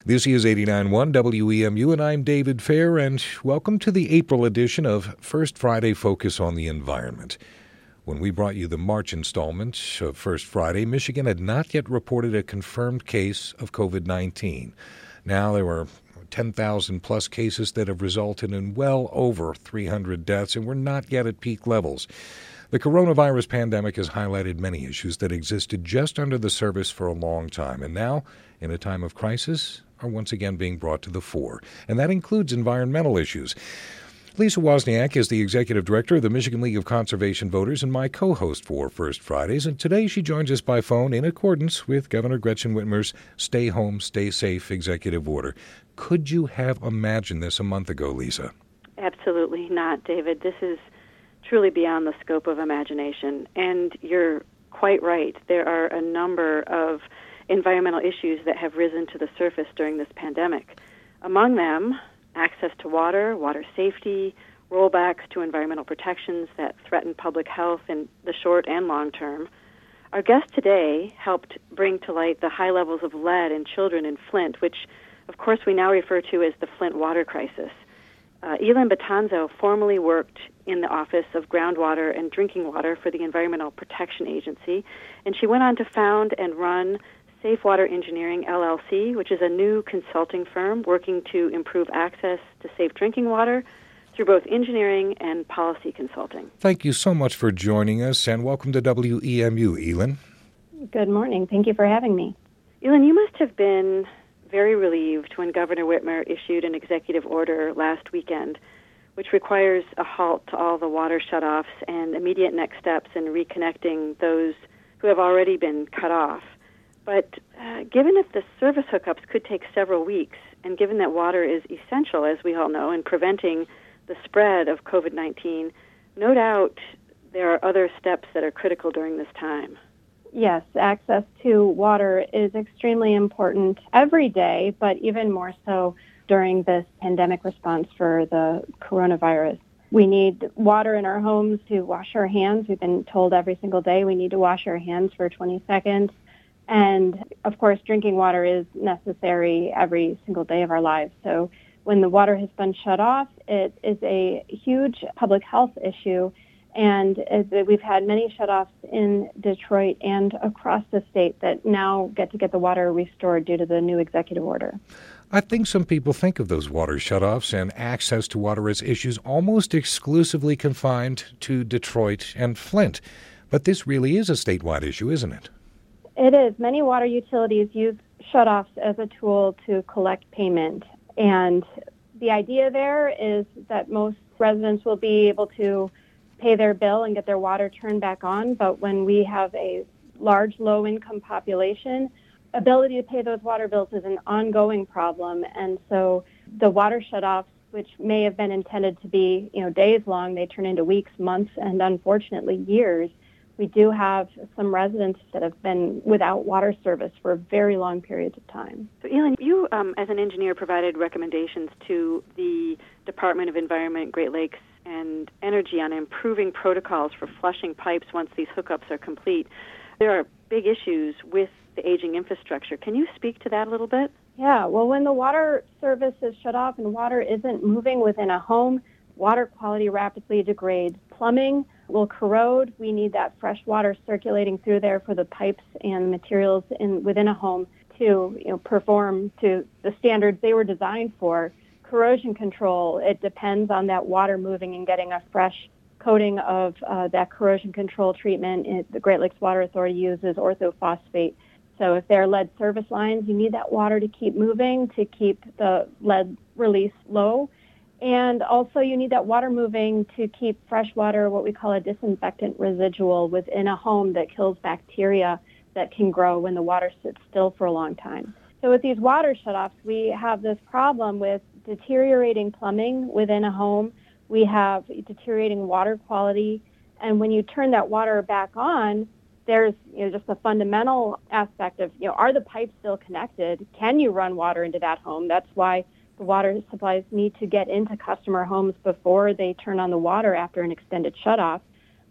This is 89.1 WEMU, and I'm David Fair, and welcome to the April edition of First Friday Focus on the Environment. When we brought you the March installment of First Friday, Michigan had not yet reported a confirmed case of COVID-19. Now there were 10,000 plus cases that have resulted in well over 300 deaths, and we're not yet at peak levels. The coronavirus pandemic has highlighted many issues that existed just under the surface for a long time, and now, in a time of crisis, are once again being brought to the fore. And that includes environmental issues. Lisa Wozniak is the executive director of the Michigan League of Conservation Voters and my co-host for First Fridays, and today she joins us by phone in accordance with Governor Gretchen Whitmer's Stay Home, Stay Safe executive order. Could you have imagined this a month ago, Lisa? Absolutely not, David. This is truly beyond the scope of imagination. And you're quite right. There are a number of environmental issues that have risen to the surface during this pandemic. Among them, access to water, water safety, rollbacks to environmental protections that threaten public health in the short and long term. Our guest today helped bring to light the high levels of lead in children in Flint, which, of course, we now refer to as the Flint water crisis. Elin Betanzo formerly worked in the Office of Groundwater and Drinking Water for the Environmental Protection Agency, and she went on to found and run Safe Water Engineering, LLC, which is a new consulting firm working to improve access to safe drinking water through both engineering and policy consulting. Thank you so much for joining us, and welcome to WEMU, Elin. Good morning. Thank you for having me. Elin, you must have been very relieved when Governor Whitmer issued an executive order last weekend, which requires a halt to all the water shutoffs and immediate next steps in reconnecting those who have already been cut off. But given that the service hookups could take several weeks, and given that water is essential, as we all know, in preventing the spread of COVID-19, no doubt there are other steps that are critical during this time. Yes, access to water is extremely important every day, but even more so during this pandemic response for the coronavirus. We need water in our homes to wash our hands. We've been told every single day we need to wash our hands for 20 seconds. And, of course, drinking water is necessary every single day of our lives. So when the water has been shut off, it is a huge public health issue. And we've had many shutoffs in Detroit and across the state that now get the water restored due to the new executive order. I think some people think of those water shutoffs and access to water as issues almost exclusively confined to Detroit and Flint. But this really is a statewide issue, isn't it? It is. Many water utilities use shutoffs as a tool to collect payment. And the idea there is that most residents will be able to pay their bill and get their water turned back on. But when we have a large low-income population, ability to pay those water bills is an ongoing problem. And so the water shutoffs, which may have been intended to be, days long, they turn into weeks, months, and unfortunately years. We do have some residents that have been without water service for very long periods of time. So, Elin, you, as an engineer, provided recommendations to the Department of Environment, Great Lakes, and Energy on improving protocols for flushing pipes once these hookups are complete. There are big issues with the aging infrastructure. Can you speak to that a little bit? Yeah, well, when the water service is shut off and water isn't moving within a home, water quality rapidly degrades. Plumbing will corrode. We need that fresh water circulating through there for the pipes and materials within a home to perform to the standards they were designed for. Corrosion control, it depends on that water moving and getting a fresh coating of that corrosion control treatment. The Great Lakes Water Authority uses orthophosphate. So if there are lead service lines, you need that water to keep moving to keep the lead release low. And also you need that water moving to keep fresh water, what we call a disinfectant residual, within a home that kills bacteria that can grow when the water sits still for a long time. So with these water shutoffs, we have this problem with deteriorating plumbing within a home. We have deteriorating water quality. And when you turn that water back on, there's just a fundamental aspect of, are the pipes still connected? Can you run water into that home? That's why the water supplies need to get into customer homes before they turn on the water after an extended shutoff.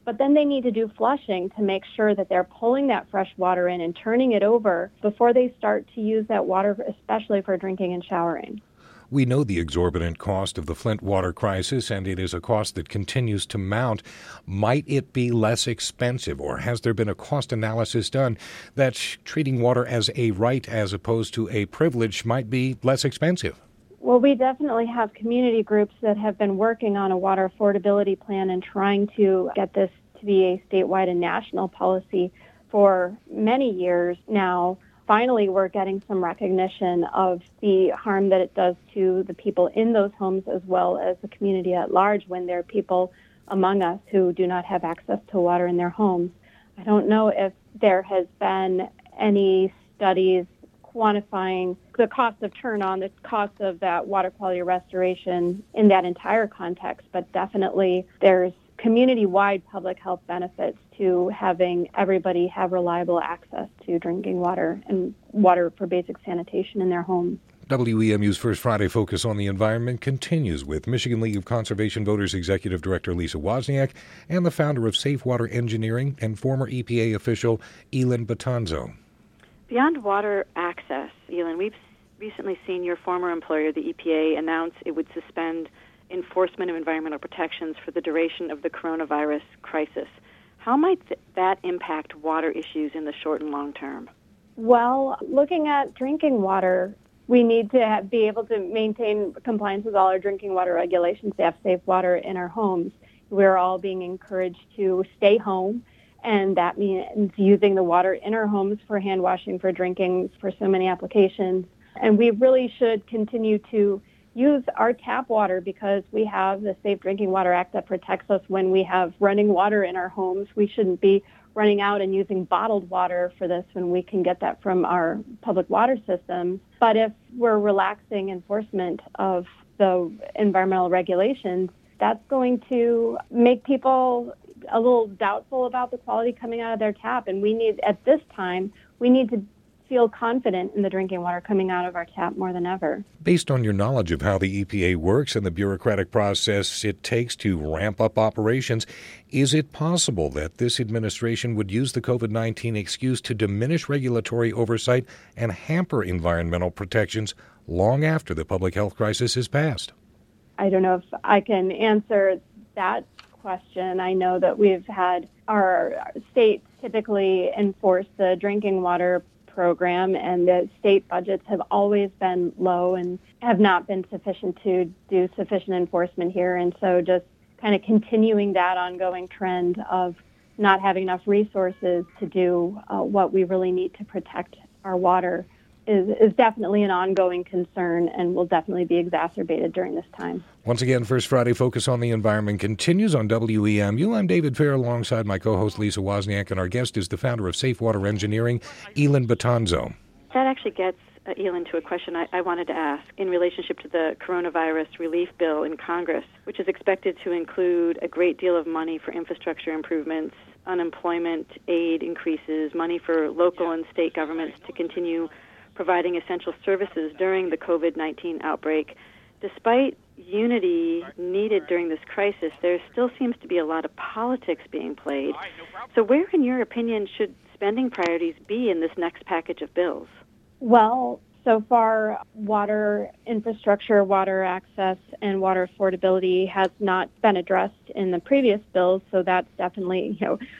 but then they need to do flushing to make sure that they're pulling that fresh water in and turning it over before they start to use that water, especially for drinking and showering. We know the exorbitant cost of the Flint water crisis, and it is a cost that continues to mount. Might it be less expensive, or has there been a cost analysis done that treating water as a right as opposed to a privilege might be less expensive? Well, we definitely have community groups that have been working on a water affordability plan and trying to get this to be a statewide and national policy for many years now. Finally, we're getting some recognition of the harm that it does to the people in those homes as well as the community at large when there are people among us who do not have access to water in their homes. I don't know if there has been any studies quantifying the cost of turn on, the cost of that water quality restoration in that entire context, but definitely there's community-wide public health benefits to having everybody have reliable access to drinking water and water for basic sanitation in their homes. WEMU's First Friday Focus on the Environment continues with Michigan League of Conservation Voters Executive Director Lisa Wozniak and the founder of Safe Water Engineering and former EPA official Elin Betanzo. Beyond water access, Elin, we've recently seen your former employer, the EPA, announce it would suspend enforcement of environmental protections for the duration of the coronavirus crisis. How might that impact water issues in the short and long term? Well, looking at drinking water, we need to be able to maintain compliance with all our drinking water regulations to have safe water in our homes. We're all being encouraged to stay home, and that means using the water in our homes for hand washing, for drinking, for so many applications. And we really should continue to use our tap water because we have the Safe Drinking Water Act that protects us when we have running water in our homes. We shouldn't be running out and using bottled water for this when we can get that from our public water systems. But if we're relaxing enforcement of the environmental regulations, that's going to make people a little doubtful about the quality coming out of their tap. And at this time, we need to feel confident in the drinking water coming out of our tap more than ever. Based on your knowledge of how the EPA works and the bureaucratic process it takes to ramp up operations, is it possible that this administration would use the COVID-19 excuse to diminish regulatory oversight and hamper environmental protections long after the public health crisis is passed? I don't know if I can answer that question. I know that we've had our states typically enforce the drinking water program, and the state budgets have always been low and have not been sufficient to do sufficient enforcement here. And so just kind of continuing that ongoing trend of not having enough resources to do what we really need to protect our water is definitely an ongoing concern and will definitely be exacerbated during this time. Once again, First Friday Focus on the Environment continues on WEMU. I'm David Fair alongside my co-host Lisa Wozniak, and our guest is the founder of Safe Water Engineering, Elin Betanzo. That actually gets, Elin, to a question I wanted to ask in relationship to the coronavirus relief bill in Congress, which is expected to include a great deal of money for infrastructure improvements, unemployment aid increases, money for local and state governments to continue providing essential services during the COVID-19 outbreak. Despite unity needed during this crisis, there still seems to be a lot of politics being played. So where, in your opinion, should spending priorities be in this next package of bills? Well, so far, water infrastructure, water access, and water affordability has not been addressed in the previous bills, so that's definitely,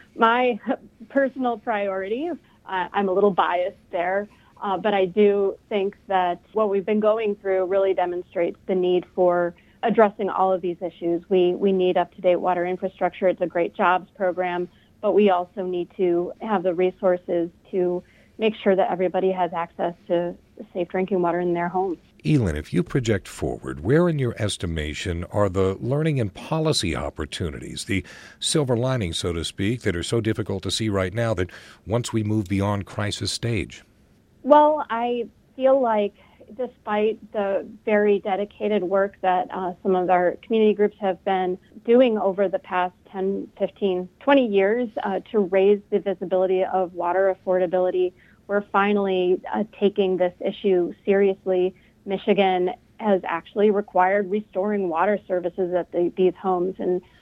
my personal priority. I'm a little biased there. But I do think that what we've been going through really demonstrates the need for addressing all of these issues. We need up-to-date water infrastructure. It's a great jobs program, but we also need to have the resources to make sure that everybody has access to safe drinking water in their homes. Elin, if you project forward, where in your estimation are the learning and policy opportunities, the silver linings, so to speak, that are so difficult to see right now that once we move beyond crisis stage? Well, I feel like despite the very dedicated work that some of our community groups have been doing over the past 10, 15, 20 years to raise the visibility of water affordability, we're finally taking this issue seriously. Michigan has actually required restoring water services at these homes, and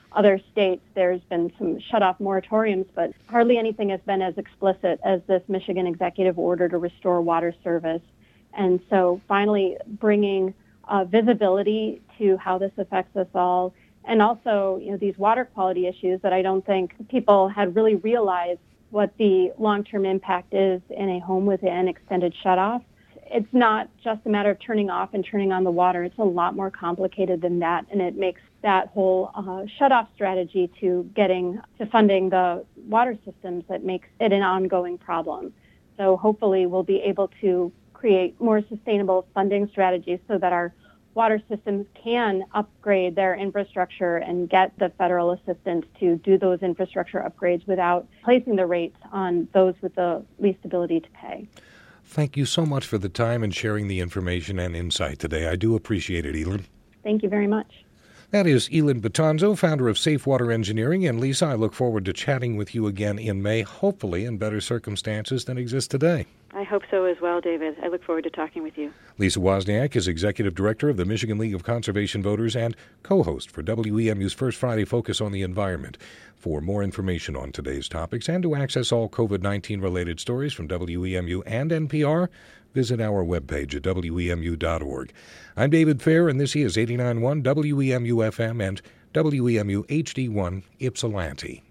other states, there's been some shutoff moratoriums, but hardly anything has been as explicit as this Michigan executive order to restore water service. And so finally bringing visibility to how this affects us all, and also these water quality issues that I don't think people had really realized what the long-term impact is in a home with an extended shutoff. It's not just a matter of turning off and turning on the water. It's a lot more complicated than that, and it makes that whole shutoff strategy to getting to funding the water systems that makes it an ongoing problem. So hopefully we'll be able to create more sustainable funding strategies so that our water systems can upgrade their infrastructure and get the federal assistance to do those infrastructure upgrades without placing the rates on those with the least ability to pay. Thank you so much for the time and sharing the information and insight today. I do appreciate it, Elin. Thank you very much. That is Elin Betanzo, founder of Safe Water Engineering. And Lisa, I look forward to chatting with you again in May, hopefully in better circumstances than exist today. I hope so as well, David. I look forward to talking with you. Lisa Wozniak is Executive Director of the Michigan League of Conservation Voters and co-host for WEMU's First Friday Focus on the Environment. For more information on today's topics and to access all COVID-19 related stories from WEMU and NPR, visit our webpage at WEMU.org. I'm David Fair, and this is 89.1 WEMU FM and WEMU HD1 Ypsilanti.